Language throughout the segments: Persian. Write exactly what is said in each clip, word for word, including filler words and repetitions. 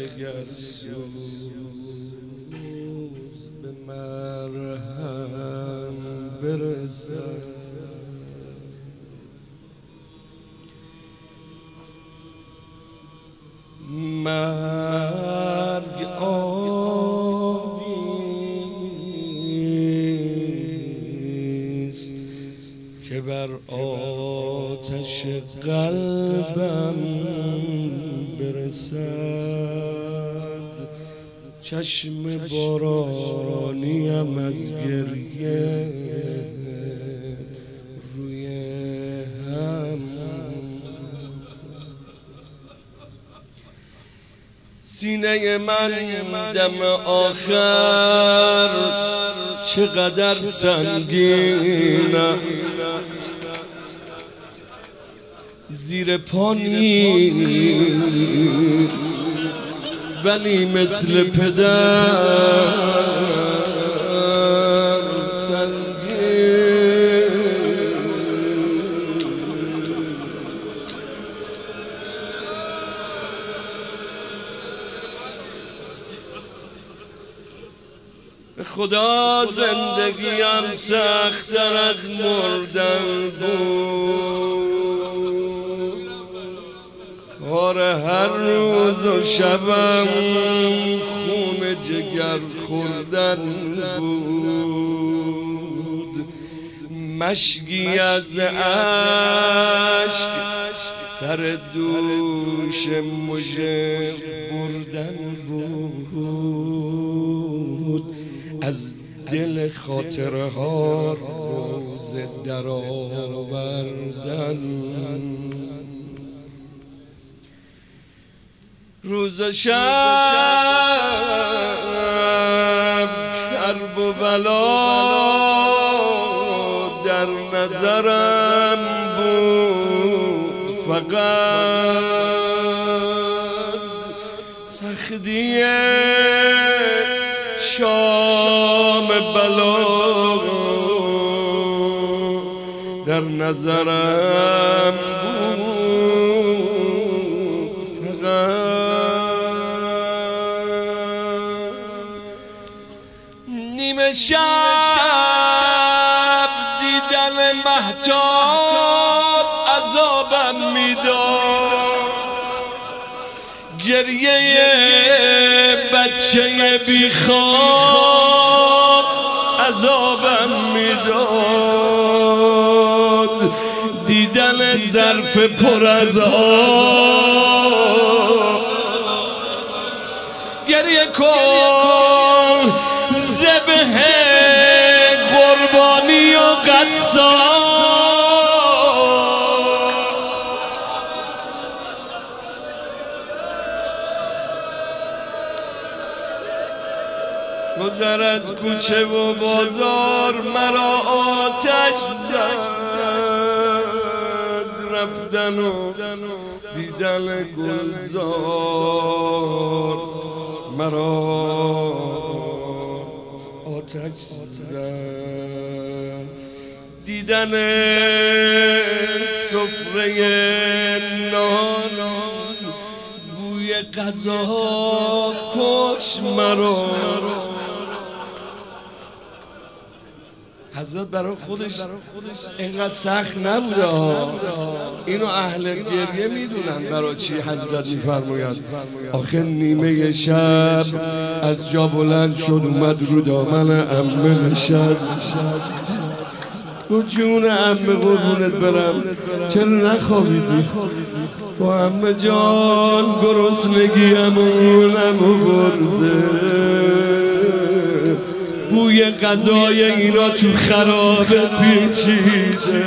جگرسوز به مرهم برسد. مرگ آبیست که بر آتش قلبم برسد. چشم بارانیم از گریه روی هم. سینه من دم آخر چقدر سنگینه، زیر پا نیست ولی مثل پدر سنگین. به خدا زندگیم سخت‌تر از مردن بود. آره هر روز و شبم خون جگر خوردن بود. مشکی از اشک سر دوش مژه بردن بود. از دل خاطره ها روز در آوردن. روز و شب کرب و بلا در نظرم بود، فقط سختی شام بلا در نظرم بود. فقط نیمه شب دیدن مهتاب عذابم میداد. گریه بچه بیخواب عذابم میداد. دیدن ظرف پر از آب گریه کن ذبح قربانی و قصاب. گذر از کوچه و بازار مرا آتش زد. رفتن و دیدن گلزار مرا آتش زد. دیدن سفره نان بوی غذا کش مرا. حضرت برای خودش اینقدر سخت نبوده ها. اینو اهل گریه میدونن برای چی حضرت میفرماید. آخه نیمه شب از جا بلند شد اومد رو دامن عمه نشست. گفت جون عمه قربونت برم چرا نخوابیدی؟ با عمه جان گرسنگیم اونمو برده. بوی غذای اینا تو خرابه پیچیده.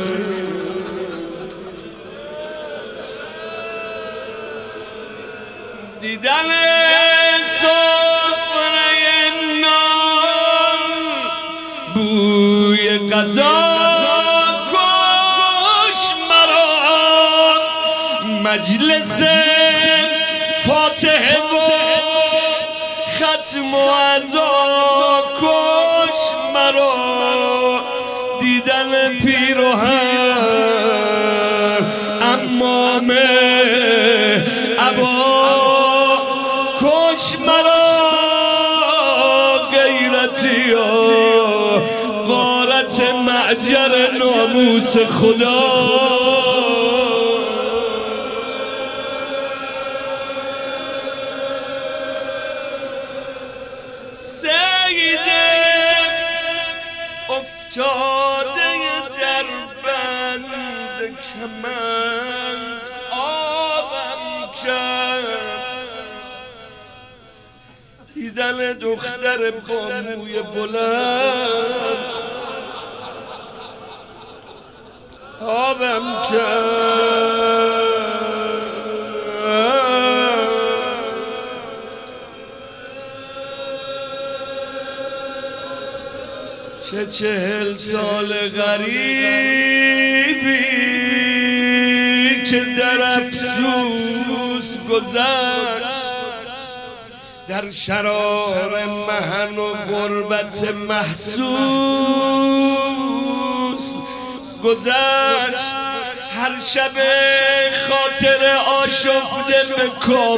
دیدن سفره نان بوی غذا کش مرا. مجلس فاتحه و ختم و عزا کش مرا. دیدن پیراهن امامه عبا ناموس خدا افتاده در بند کمند آبم کرد دیدن دختر با موی بلند آبم کرد چه چهل سال غریبی که در افسوس گذشت در شرار محن و غربت محسوس گذشت هر شب خاطر آشفته به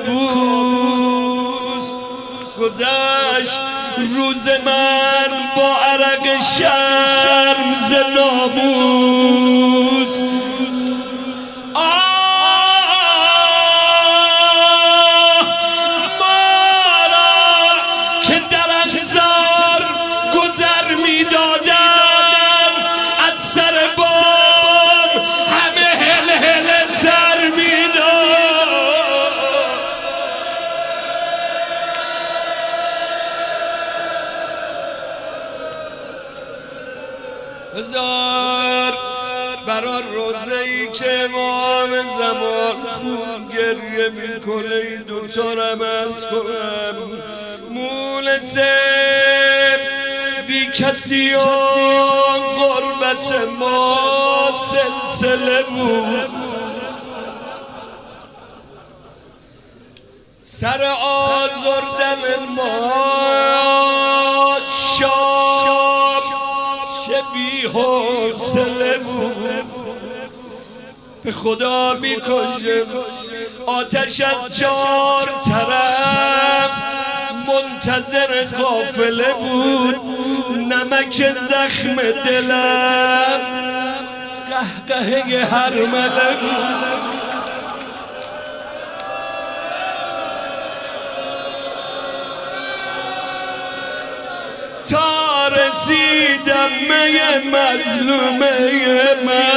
کابوس گذشت روز من با عرق شرم ز ناموس آه مارا که در انتظار گذر می دادم از سر بام همه هل هل سر می هزار برا روزه‌ای که امام زمان خون گریه میکنه ای دوتا رمز کنم مولسم بی کسی و غربت ما سلسله بود سر آزردن ما شام که بی حوصله بود به خدا میکشم آتش از چار طرف منتظر قافله بود نمک زخم دلم قهقهه هر مله بود تا رسیدم می مظلومه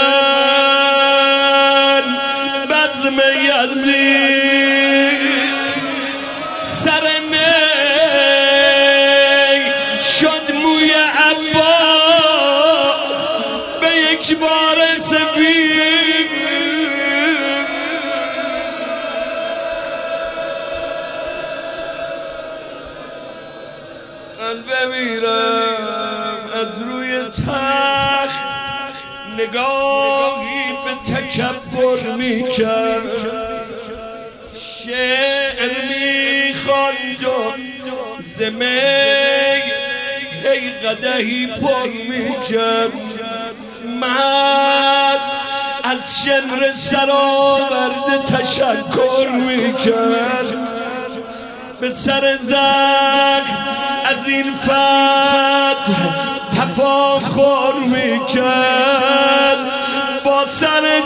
من بزم یزید سر می شد موی عباس به یک بار سفید من بمیرم از روی تخت نگاهی به تکبر میکرد شعر میخواند و ز می هی قدحی پر میکرد مست از شمر سرآورده تشکر میکرد به سر زخم از این فتح تفاخر میکرد با سر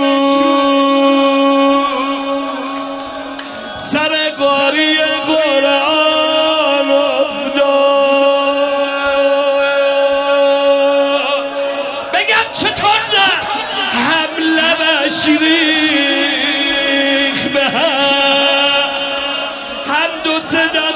چوب سر قاری قرآن افتاد بگم چطور زد حمله بشریخ به هم هم دو صدت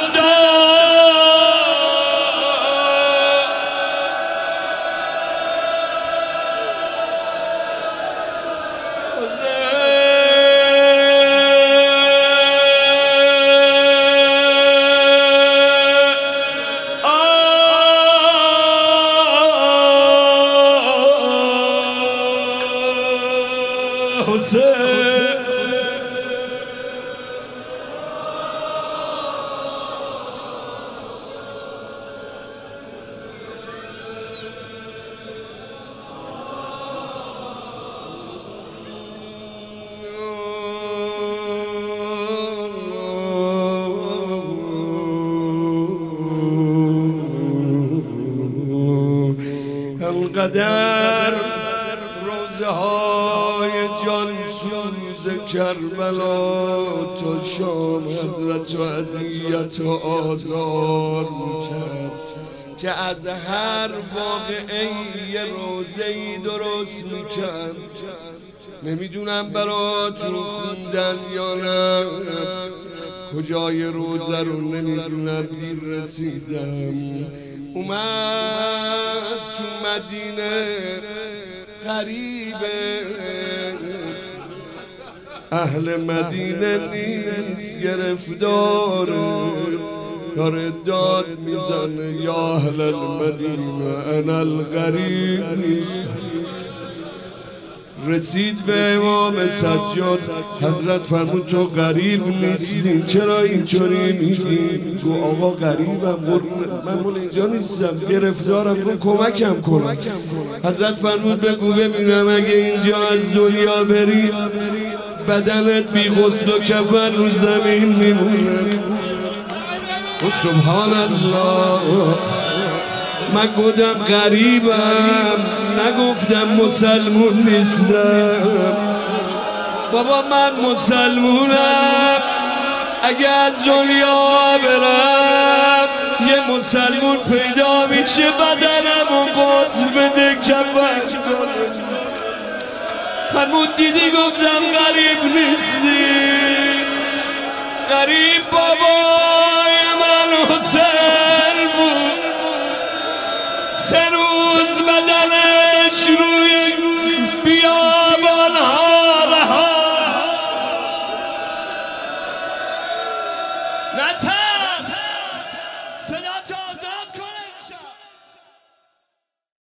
انقدر کربلا تا شام حضرت و اذیت و آزار میکرد که از هر واقعه یه روزه‌ای درست میکرد. نمیدونم براتون خوندن یا نه، کجای روزه رو نمیدونم، دیر رسیدم. اومد تو مدینه غریبه، اهل مدینه نیست، گرفتاره، داره داد میزنه یا اهل المدینه انا الغریب. رسید به امام سجاد، حضرت فرمود تو غریب نیستی، چرا اینطوری میگی؟ گو آقا غریبم، من مول اینجا نیستم، گرفتارم، رو کمکم کن. حضرت فرمود بگو ببینم اگه اینجا از دنیا بری بدنت بی غسل و کفن رو زمین میمونه. و سبحان الله، من گفتم غریبم، نگفتم مسلمون نیستم. بابا من مسلمونم، اگه از دنیا برم یه مسلمون پیدا میشه بدنم و غسل بده کفن کنه. فرمود دیدی گفتم غریب نیستی؟ غریب بابای من حسین بود، سه روز بدنش روی بیابانها رها.